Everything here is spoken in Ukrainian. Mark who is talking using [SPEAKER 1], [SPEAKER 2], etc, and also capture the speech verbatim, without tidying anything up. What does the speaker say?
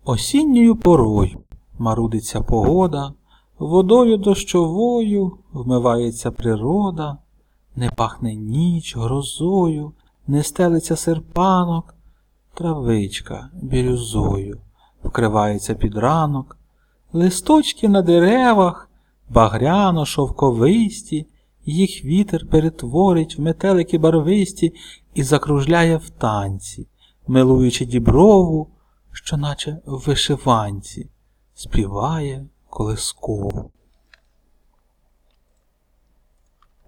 [SPEAKER 1] Осінньою порою марудиться погода, водою дощовою вмивається природа, не пахне ніч грозою, не стелиться серпанок, травичка бірюзою вкривається під ранок, листочки на деревах багряно-шовковисті, їх вітер перетворить в метелики барвисті і закружляє в танці, милуючи діброву, що наче в вишиванці співає колискову.